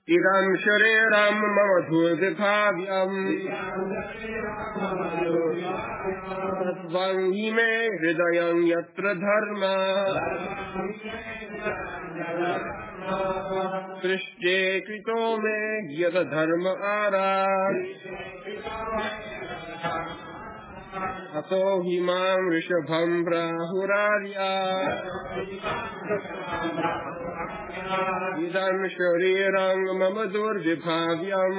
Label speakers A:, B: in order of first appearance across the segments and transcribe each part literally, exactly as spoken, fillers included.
A: idam shariram mama dhurvibhavyam tatvam hime hridayam yatra dharma Krishne krito me yad dharma arat ato himam rishabham prahurarya idam shariram mama durvibhavyam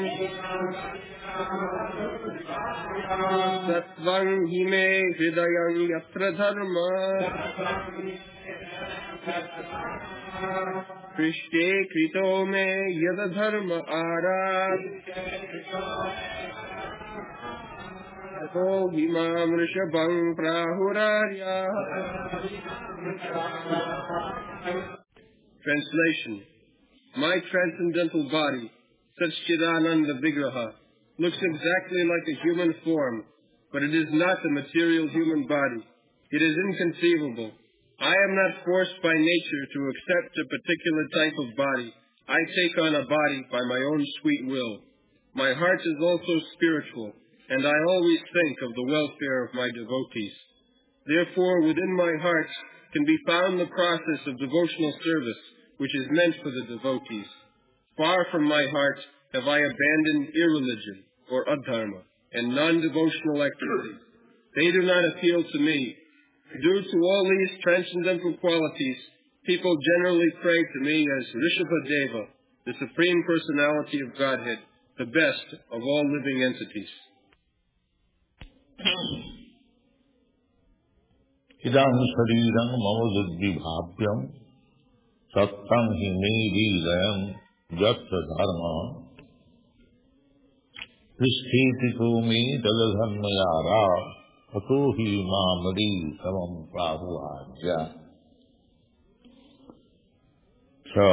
A: tatvam hime hridayam yatra dharma Krishne krito me yad dharma arat ato himam rishabham prahurarya. Translation. My transcendental body, Satchidananda Vigraha, looks exactly like a human form, but it is not the material human body. It is inconceivable. I am not forced by nature to accept a particular type of body. I take on a body by my own sweet will. My heart is also spiritual, and I always think of the welfare of my devotees. Therefore, within my heart can be found the process of devotional service, which is meant for the devotees. Far from my heart have I abandoned irreligion, or adharma, and non-devotional activities. They do not appeal to me. Due to all these transcendental qualities, people generally pray to me as Rishabhadeva, the Supreme Personality of Godhead, the best of all living entities.
B: Idam shariram mama durvibhavyam sattam hi me hridayam yatra dharma Krishtito me taladharmayara ato hi mamadi samam prahuajya. So,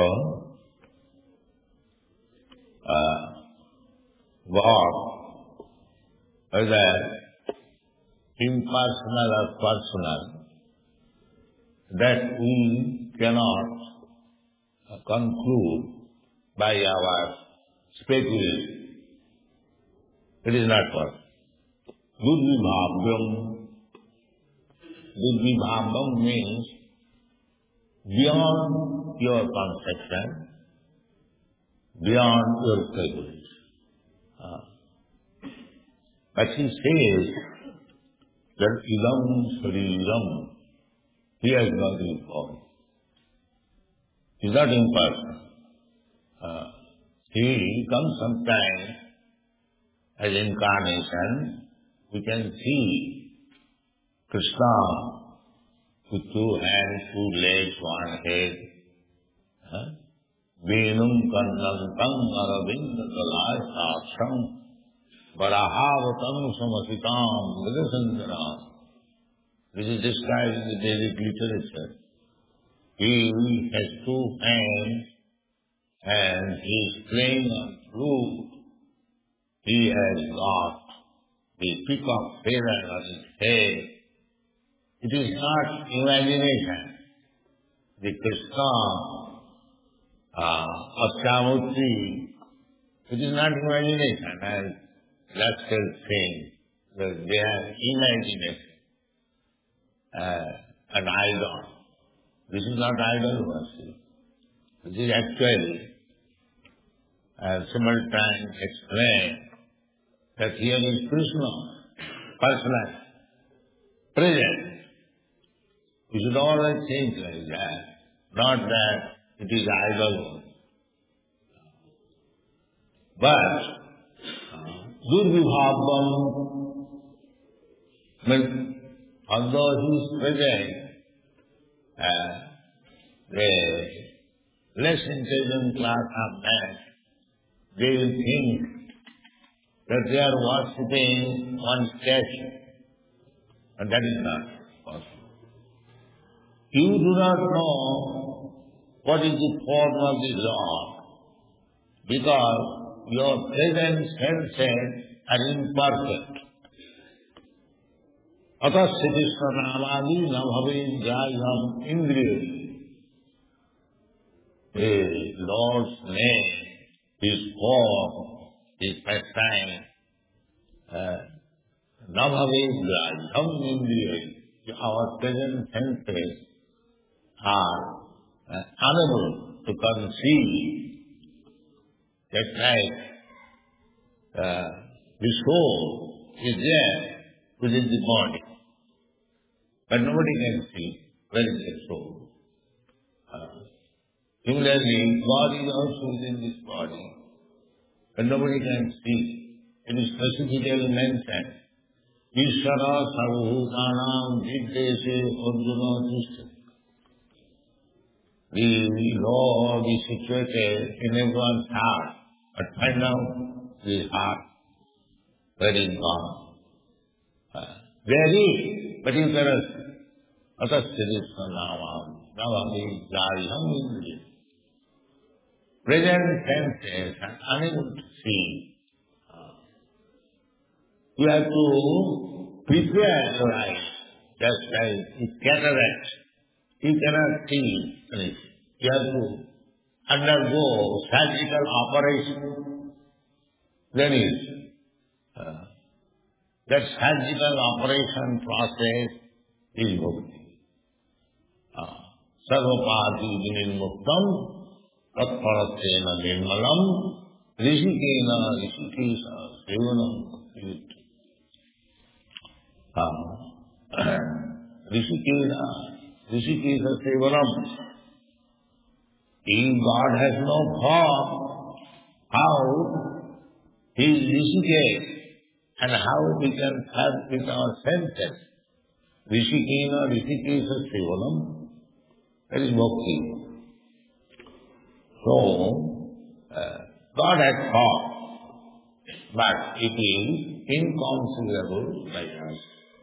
B: uh, what whether impersonal or personal, that we cannot uh, conclude by our speculation. It is not possible. Durvibhavyam. Durvibhavyam means beyond your conception, beyond your capability. Uh, but he says that idam shariram, he has got the form. He is not impersonal. Uh, he comes sometime as incarnation. We can see Krishna with two hands, two legs, one head. Venum kandantam aravinda kalai saksham varahavatam samasitam vidasandhanam. This is described in the Vedic literature. He has two hands and he is playing on flute. He has got the peacock feather on his head. It is not imagination. The Krishna, uh, Ashyamurti, it is not imagination, as Laskar saying, that they have imagination, uh, an idol. This is not idol worship. This is actually, uh, several times explained, that here is Krishna, personal, present. We should always think like that, not that it is idol. But Durvibhavyam means although he is present, uh, the less intelligent class of man, they will think that they are worshipping one statue, and that is not possible. You do not know what is the form of the Lord, because your present senses are imperfect. Atasthitishvanamadi nabhavin jayam indriyam. The Lord's name his form, his pastime, uh, Navavedrajam Indriya, our present senses are uh, unable to conceive. Just like uh, the soul is there within the body, but nobody can see where is the soul. Uh, similarly, God is also within this body, but nobody can see. It is specifically mentioned. Ishvara sarvabhutanam jiddese arjuna tishthati. The Lord is situated in everyone's heart, but find out the heart, where is God? Uh, there is, but you cannot see. Atasthirishna nama, navami jayam indriya. Present senses are unable to see. You have to prepare your eyes, just like a cataract. You cannot see anything. You have to undergo surgical operation. Then is uh, that surgical operation process is bhakti. Sarvapati vinimuktam tatparatena nirmalam rishikena rishikesa sevanam. Rishikena, Rishikesa Sevaram. If God has no form, how He is Rishikesh and how we can serve with our senses? Rishikena, Rishikesa Sevaram. That is bhakti. So, uh, God has form, but it is inconceivable by us.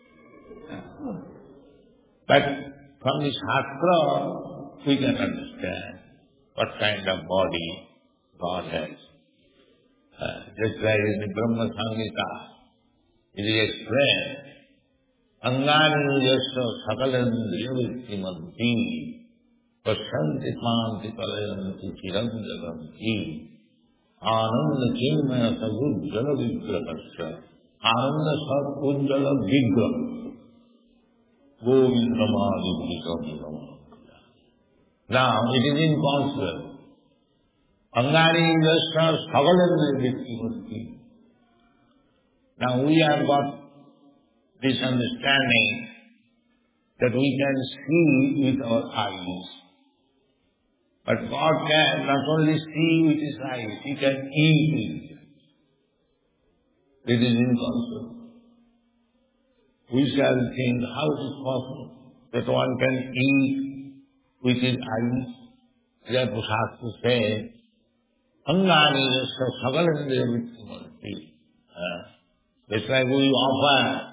B: But from this Shastra, we can understand what kind of body God has. Uh, just like in the Brahma Samhita, it is explained, Angani yasya sakalandriyavittimanti pasyanti panti palayanti chiranjalanti Ananda Chinmaya Sagujjala Vigrahasya Ananda Sagujjala Vigrah Govindamadi Vigrah. Now it is inconceivable. Angani Yasya Sagalandri Vittimanti. Now we have got this understanding that we can see with our eyes. But God can not only see with His eyes, He can eat it. It is inconceivable. We shall think how it is possible that one can eat with his eyes. Therefore Shastra says, Angani yasya sagalandriya vittimanti. It's like we offer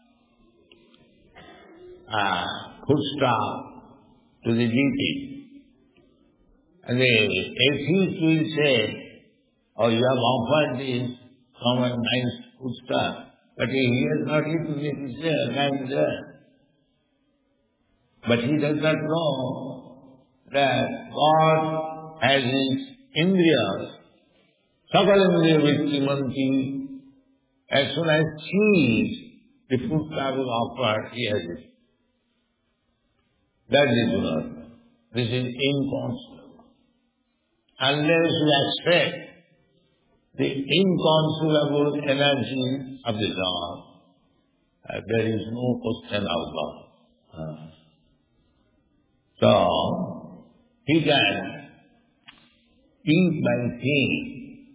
B: uh, foodstuff to the deity. And the atheist will say, oh, you have offered this common nice foodstuff, but he has not eaten it, it is there, lying there. But he does not know that God has his indriyas, sakalindriya vittimanti. As soon as he eats, the foodstuff is offered, he has it. That is Guna. This is inconceivable. Unless we accept the inconceivable energy of the God, uh, there is no question of God. Uh, so, he can eat by seeing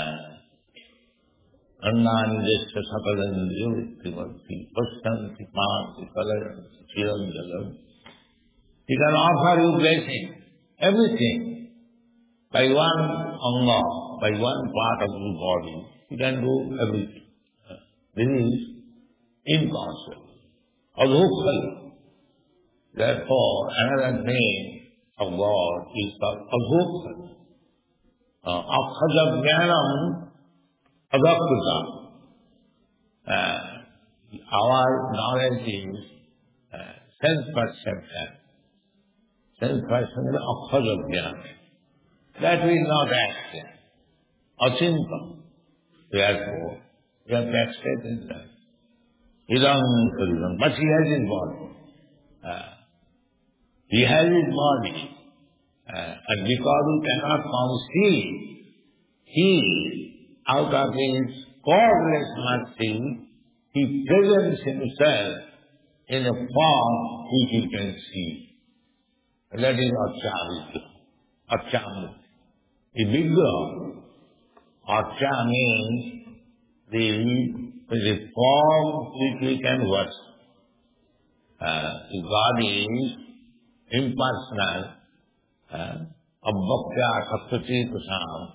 B: annani yasya sakalandriya vittimanti pasyanti panti palayanti chiranjalam. He can offer you blessing, everything, by one anga, by one part of your body. He can do everything. This is impossible. Adhokal. Therefore, another name of God is called Adhokal. Akhaja jnanam adhakrita. Our knowledge is uh, sense perception. Sense perception is akhaja jnana. That we not accept. achintam. Therefore, we have to accept in that. Idam Saridam. But he has his body. Uh, he has his body. Uh, and because he cannot conceive, he, out of his causeless mercy, he presents himself in a form which he can see. And that is Archa. Archa. The Vigraha. Archa means the, the form which we can worship. Uh, the God is impersonal. Abbhakya Sattvachi Kusam.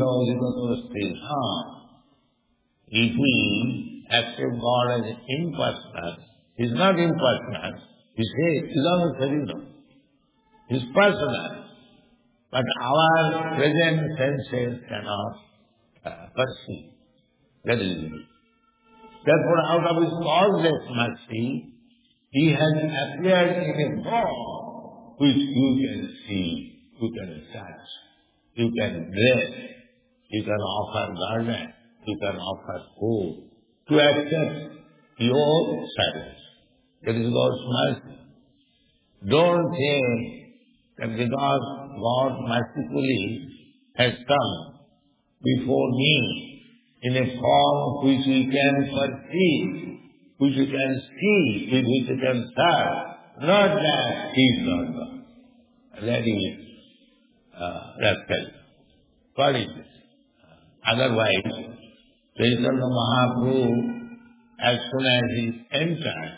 B: If we accept God as impersonal, he is not impersonal. He says, Idam Saridam. He is personal. But our present senses cannot uh, perceive. That is it. Therefore, out of his causeless mercy, he has appeared in a form which you can see, you can touch, you can dress, you can offer garment, you can offer food, to accept your service. That is God's mercy. Don't think that because God mercifully has come before me in a form which we can perceive, which we can see, with which we can serve, not that he is not God. That is uh, rascal. What is this? Otherwise, Chaitanya Mahaprabhu, as soon as he entered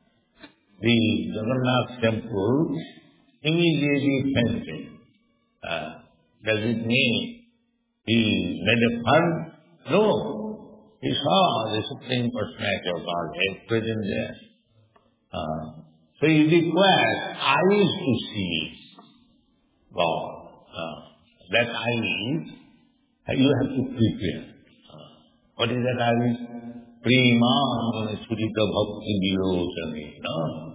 B: the Jagannath temple, immediately fainted. Uh, does it mean he made a fun? No. He saw the Supreme Personality of Godhead present there. Uh, so he requires eyes to see God. Uh, that eyes, you have to prepare. Uh, what is that eyes? Prima Surita Bhakti Vilosani. No.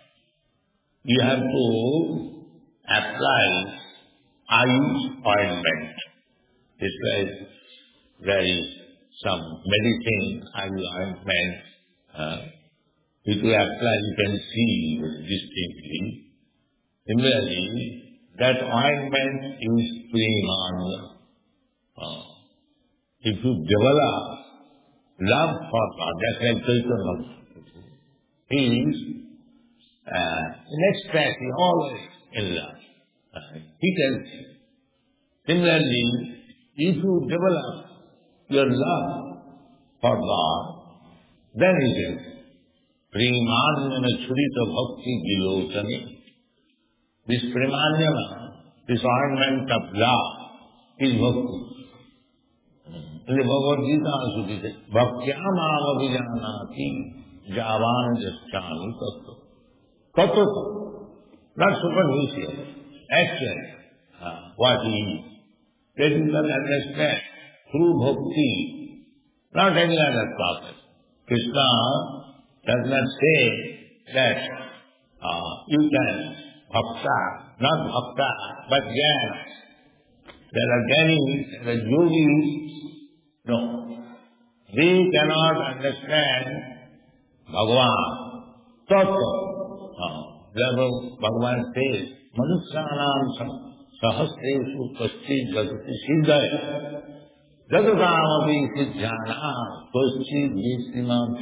B: You have to apply eyes ointment. It's like there is some medicine, eye ointment. Uh, if you apply, you can see distinctly. Similarly, that ointment is premanya. Uh, if you develop love for God, that's like Chaitanya. He is uh, in ecstasy, always in love. Uh, he can see. Similarly, if you develop your love for God, then it is Premanyana Churita Bhakti Gilotani. This Premanyana, this ornament of love, is Bhakti. In the Bhagavad Gita also it is Bhaktyam avavijanati javan jaschami tattva. Tattva. Not superficial. Actually, uh, what he is. That you can understand through bhakti, not any other process. Krishna does not say that uh, you can bhakta, not bhakta, but jnana. There are jnanis, there are yogis. No. They cannot understand Bhagavan. Tattva. Uh, therefore, Bhagavan says, Manusyanam Sahasreshu Kaschid Jagati Siddhaya Jagatamabhi Siddhyana Kaschid Visrimam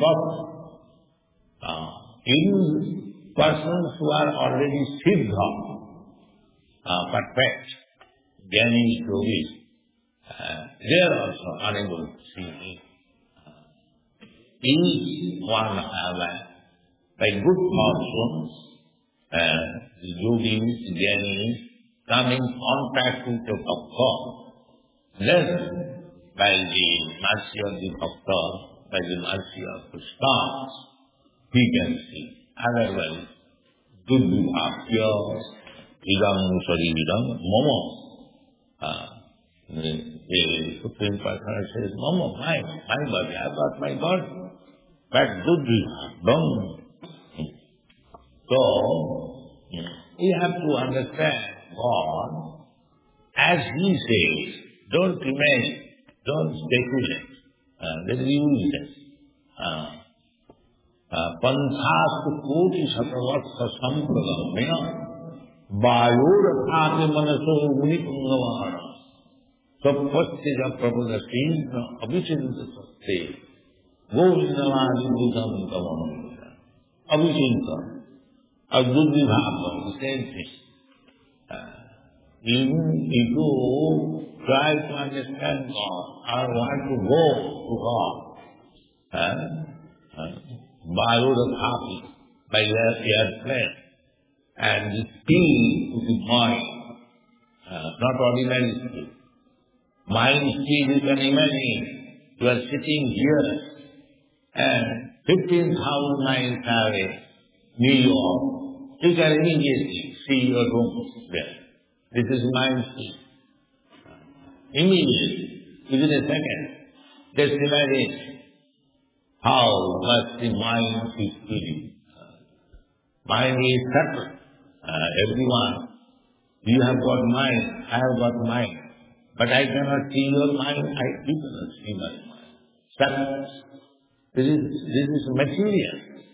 B: Tattva. In persons who are already siddha, uh, perfect, jnanis, yogis, uh, they are also unable to see me. Uh, each one have a, by good fortune, uh, the yogis, jnanis, come in contact with the bhakta, then by the mercy of the bhakta, by the mercy of the stars, he can see. Otherwise, Duddhivapya, Idam Saridam, Mama. Uh, the, the Supreme Personality says, Mama, my, my body, I got my body. But Duddhivapya. So, we have to understand God as He says. Don't imagine Don't speculate. Uh, that is useless. Panthastu koti satavatsa sampragamya vayurathate manaso munipungavana sappastya prabhudasena abhichinta satte govindavadi bhudam tavam abhichinta adudvibhava, the same thing. Even if you try to understand God or want to go to God, uh, uh, borrow the copy by your airplane and the speed to the mind, uh, not ordinary speed. Mind speed you can imagine. You are sitting here and fifteen thousand miles away, New York, you can immediately see your room there. This is mind speed. Immediately, within a second, just imagine how much the mind is feeling. Mind is subtle. Uh, everyone, you have got mind, I have got mind. But I cannot see your mind, I you cannot see my mind. Subtle. This is, this is material.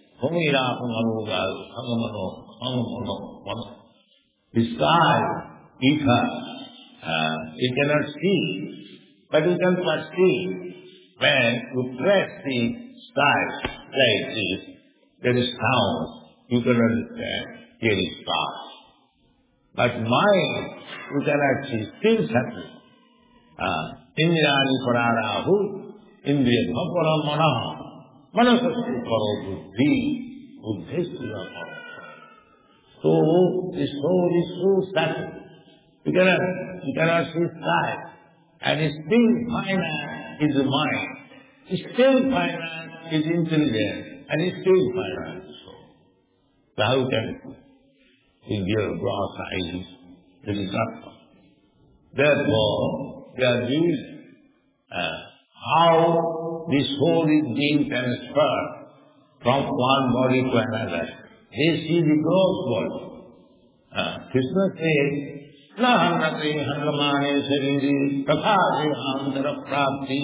B: The sky, ether, uh, you cannot see, but you can perceive. When you press the sky like this, there is sound. You can understand, here is stars. But mind, you cannot see, still subtle. Indrani pararahu, indriya bhapara manaha, manasastu karo buddhi, buddhistu karo. So, the soul is so subtle. You cannot, you cannot see sky. And still finite is the mind. Still finite is intelligence. And still finite is soul. So how can in your gross eyes, it is not possible. Therefore, they are using uh, how the soul is being transferred from one body to another. They see the gross body. Uh, Krishna says, Na hanrate hanramane sariri tathase antara prapti.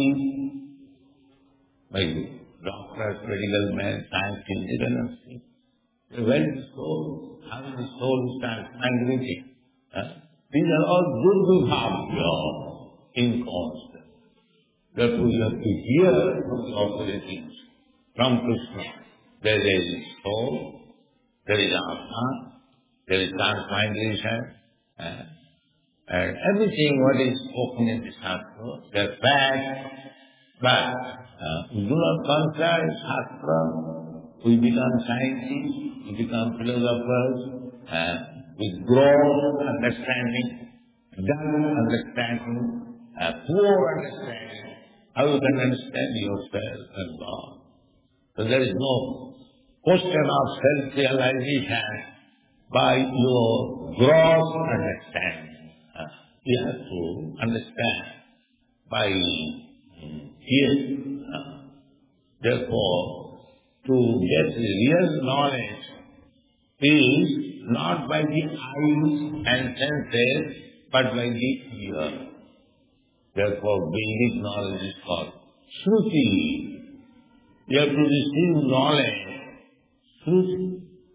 B: By doctors, medical men, science, engineers, where is the soul? How is the soul tranquility? Uh, these are all good behavior in constant. Therefore you have to hear from the authorities, from Krishna. There is soul, there is Atma, there is tranquilization, uh, and everything what is spoken in the Shastra, they are facts, but uh, we do not concern Shastra, we become scientists, we become philosophers, uh, with broad understanding, dull understanding, uh, poor understanding. How you can understand yourself and God? So there is no question of self-realization by your gross understanding. Uh, you have to understand by hearing. Uh, therefore, to get real knowledge is not by the eyes and senses, but by the ear. Therefore, Vedic knowledge is called Shruti. You have to receive knowledge. Shruti.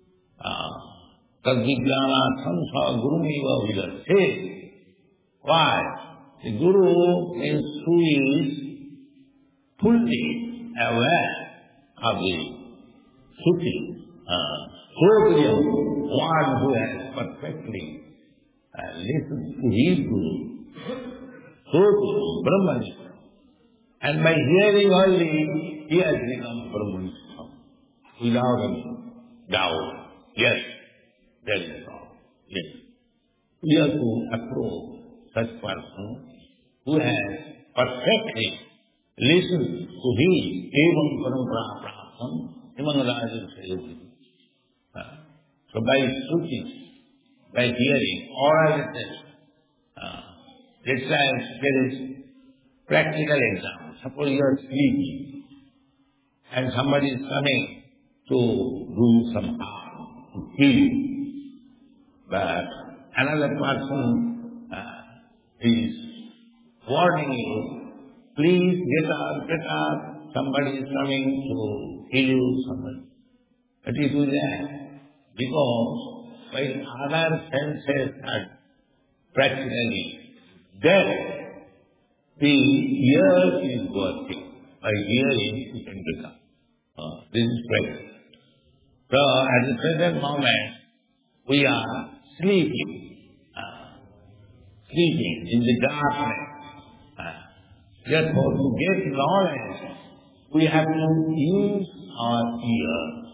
B: Tadvigyana samsa gurumiva vidarte. Why? The Guru means who is fully aware of the Shruti. Shruti, one who has perfectly uh, listened to his Guru. Shruti, Brahmanism. And by hearing only, he has become Brahmanism. Without any doubt. Yes, there is doubt. Yes. We have to approach such person who has perfectly listened to his evam parampara praptam imam rajan sayati. So by Shruti, by hearing, oral witness, uh, this time there is practical example. Suppose you are sleeping and somebody is coming to do some harm, to kill you. But another person uh, is warning you please get up, get up, somebody is coming to kill you, somebody. But you do that because while other senses are practically dead, the ear is working. By hearing, you can become. Uh, this is practice. So, at the present moment, we are sleeping. Uh, sleeping in the darkness. Uh, therefore, to get knowledge, we have to use our ear.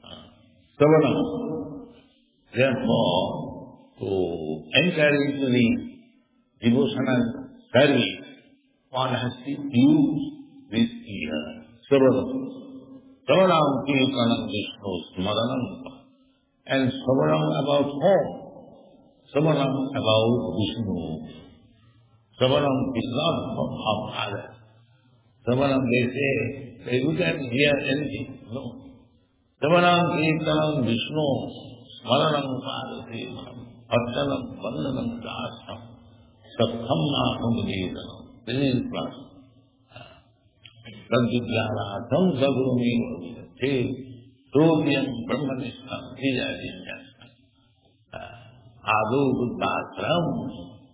B: Uh, Therefore, to enter into the devotional service, one has to use this ear. Savaram. Savaram Kirtanam Vishnu Smaranam. And Savaram about whom? Savaram about Vishnu. Savaram is not of others. Savaram, they say, they you can hear anything. No. Savaram Kirtanam Vishnu Smaranam Padati Artanam Vandanam Dasam Satthamma Humadidanam. This is plus. Sadvidyāvātam sadhurumi te Sovyam Brahmanishtam Vijayajyastam Ādhu Buddhātram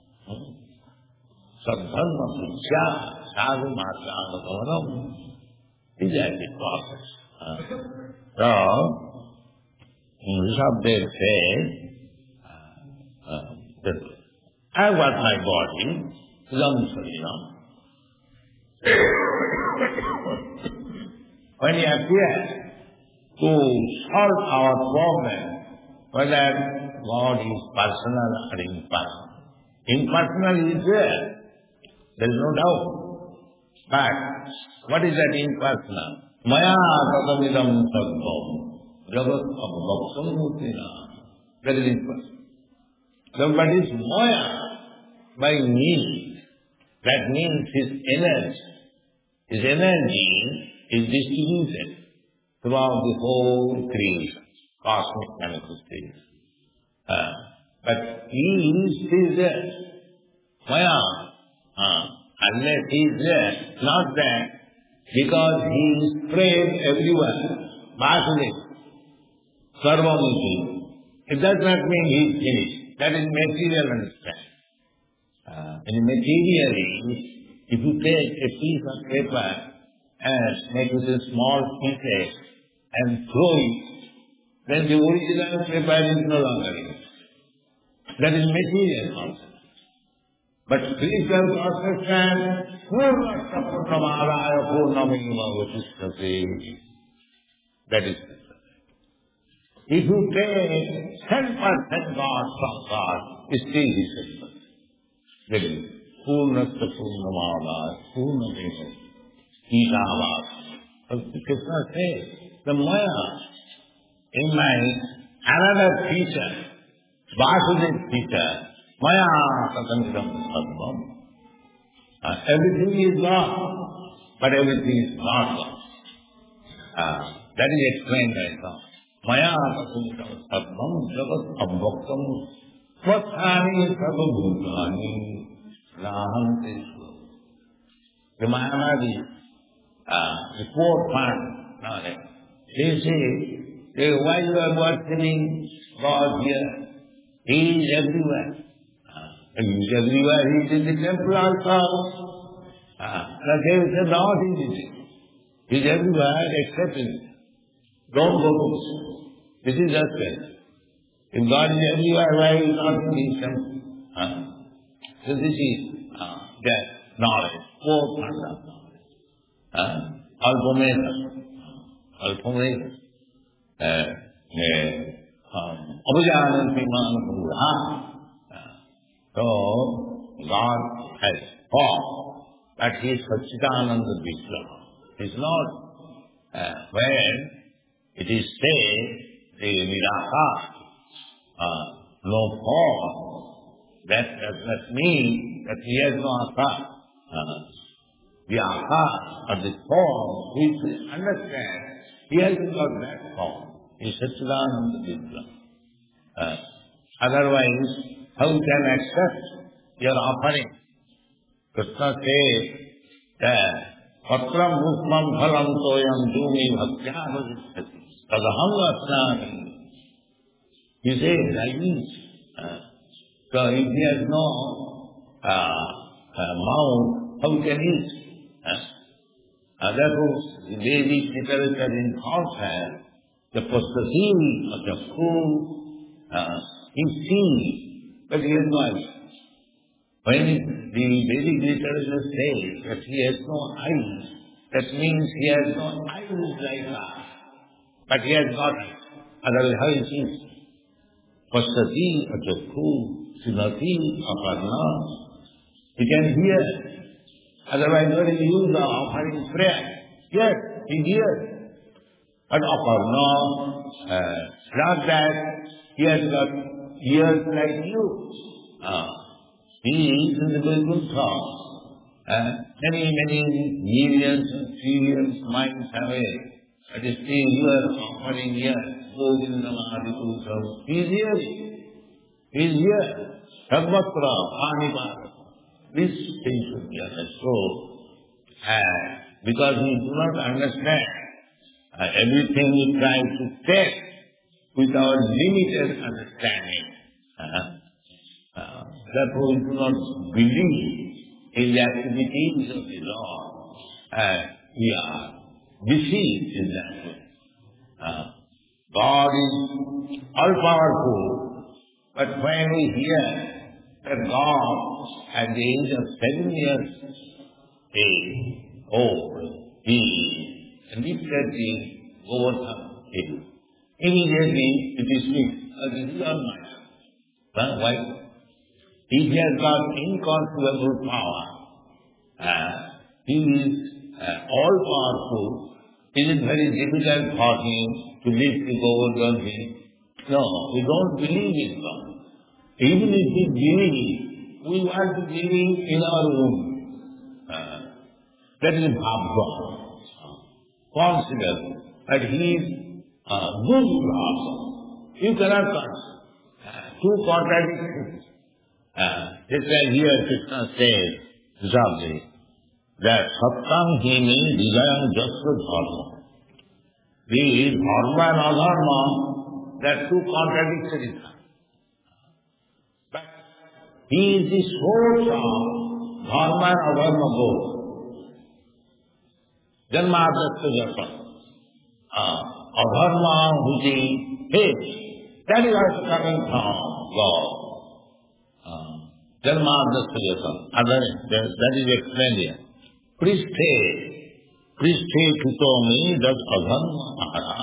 B: Sadharma Pucchya Sadhu Mātrānavanam Vijayajyastam. So, Rishabdev says uh, that I got my body, Lam Sarinam. When he appears to solve our problem, whether God is personal or impersonal. Impersonal is there, there is no doubt. But what is that impersonal? Maya tatamidam sarvam jagat abhaktam mutina. That is impersonal. So what is Maya? By me. That means his energy. His energy is distributed throughout the whole creation, cosmic manifestation. Uh, but he is still there. Maya. Uh, unless he is there, not there, because he is spread everywhere. Vasudeva. Sarvamiti. It does not mean he is finished. That is material understanding. Uh, in materially, if you take a piece of paper and make it a small pieces and throw it, then the original paper is no longer in it. That is material concept. But spiritual consciousness, Purnasta Purnamādāya Purnamīma Vasishtati. That is it. If you take ten percent God from God, it still is ten percent. That is Purnasta Purnamādāya Purnamīma Vasishtati. Krishna says, the Maya in my another teacher, Vasudev teacher, Maya Tatanidam Sadvam. Uh, everything is God, but everything is not God. Uh, that is explained by God. Maya Tatanidam Sadvam Jagat Abhaktam Svathani Sarvabhutani Nahanteshu. The Mayavadi, uh, the fourth part, no, they say, they, why you are worshipping God here? He is everywhere. Uh, he is everywhere. He is in the temple also. Uh, they say, no, he is it. He is everywhere except in it. Don't go to this. This is just it. If God is everywhere, why is he not in his temple? Uh, so this is uh, that knowledge, four parts of knowledge. Uh, Alpometa. Alpometa. Uh, uh, um, Abhijananti Manapura. So, God has form, but He is Satchidananda Vigraha. It is not uh, when it is said, the Nirakara, uh, no form, that does not mean that He has no akar. Uh, the akar, or the form, which we understand, He has got that form. He is Satchidananda Vigraha. Uh, otherwise, how you can accept your offering? Krishna says Patram Rupam Phalam Toyam Jumi Bhaktyanujissati Tadaham Asnami. You say like this. Uh, so if he has no uh, uh, mouth, how can he eat? Uh, uh, therefore, the Vedic literature informs her the possessing of the food uh, is seen, but he has no eyes. When the Vedic literature says that he has no eyes, that means he has no eyes like us. But he has got eyes. Otherwise, how is he? Pasati achakhu sinati aparna. He can hear. Otherwise, what is the use of offering prayer? Yes, he hears. But aparna, uh, not that he has got ears like you. Uh, he is in the Vaikuntha. Uh, many, many millions and trillions minds away. But still you are offering here, Govindamadi. He is here. He is here. Sarvatra, Anipara. This thing should be understood. Uh, because we do not understand uh, everything we try to test with our limited understanding. Uh, uh, therefore we do not believe in the activities of the Lord. Uh, we are deceived in that way. Uh, God is all-powerful, but when we hear that God, at the age of seven years age, old, he lifted the Govardhan hill. Immediately it is fixed. Oh, this is all mine. Huh? Why? If he has got inconceivable power, uh, he is uh, all-powerful. Is it very difficult for him to lift the Govardhan hill? No, we don't believe in God. Even if we believe, we want to believe in our own. Uh, that is Bhava. Consider that he is uh, good Bhava. You cannot consider. Uh, two contradictions. Uh, just like here Krishna says, Zabdi, that Sattam Hini Vijayam Jasya Dharma. The Dharma and Adharma, there are two contradictory. But he is the source of Dharma and Adharma both. Janmadhyasya Japa. Uh, Adharma, which is hate, that is also coming from God. Janmadhyasya Japa. That is explained here. Pristhe, Pristhe Kutomi, that Adharma Ahara.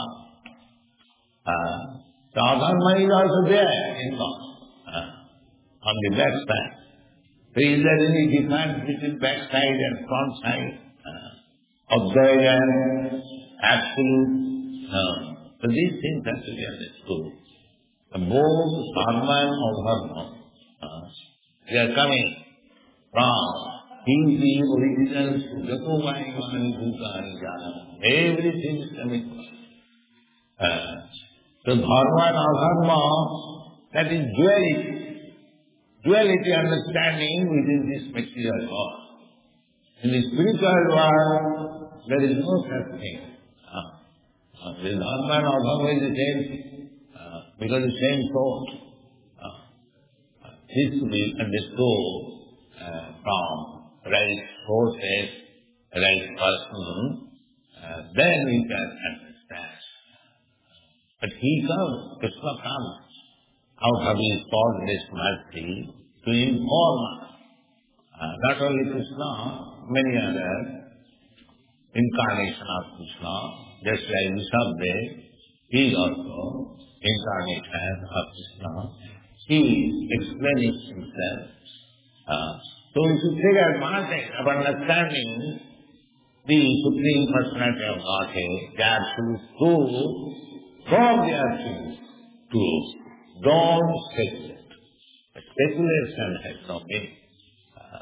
B: Uh, the Adharma is also there in God. Uh, on the back side. So is there any difference between back side and front side? Uh, observed and absolute? No. So these things have to be understood. The both Dharma and Adharma, uh, they are coming from He is the original Jatovani Mani Bhutani Jana. Everything is coming from uh, so Dharma and Adharma, that is duality. Duality understanding within this material world. In the spiritual world, there is no such thing. Uh, the Dharma and Adharma is the same thing, uh, because the same source. Uh, this to be understood uh, from right sources, right person, uh, then we can understand. But he comes, Krishna comes out of his boundless mercy to inform us. Uh, not only Krishna, many other incarnations of Krishna, just like Rishabdev, he is also incarnation of Krishna. He is explaining himself. Uh, so we should take advantage of understanding the Supreme Personality of Godhead, the absolute truth, from the absolute truth. Don't speculate. Speculation has no meaning. Uh,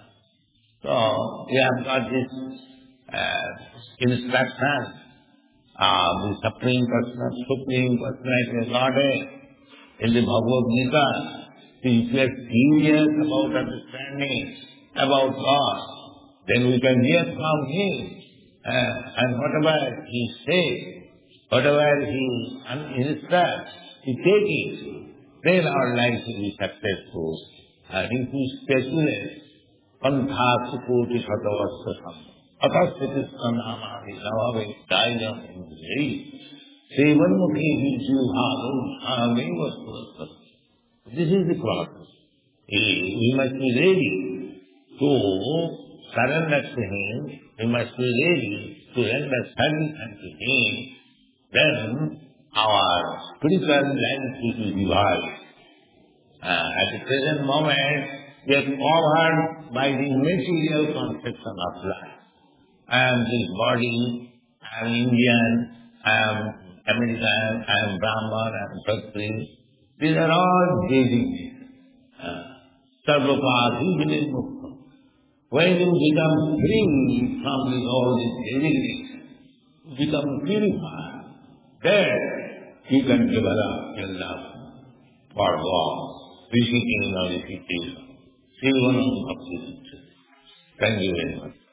B: so we have got this uh, instruction of the Supreme Personality, Supreme Personality of Godhead in the Bhagavad Gita. If you are serious about understanding about God, then we can hear from him. Uh, and whatever he says, whatever he instructs, we take it. Then our life will be successful. And if we speculate, pantha sukoti satavasasam, atastitiskanamadi lavave dayam indri, sevanmukhi vijuhadam hameva surasam. This is the process. We must be ready to surrender to him. We must be ready to render service unto him. Then our spiritual life will be revived. Uh, at the present moment, we are covered by the material conception of life. I am this body, I am Indian, I am American, I am Brahman, I am Kshatriya. These are all designations. Sarvapati Vinimukta. When you become free from these, all these designations, you become purified. Then you can develop your love for God. Visiting or visiting. See one of the Thank you very much.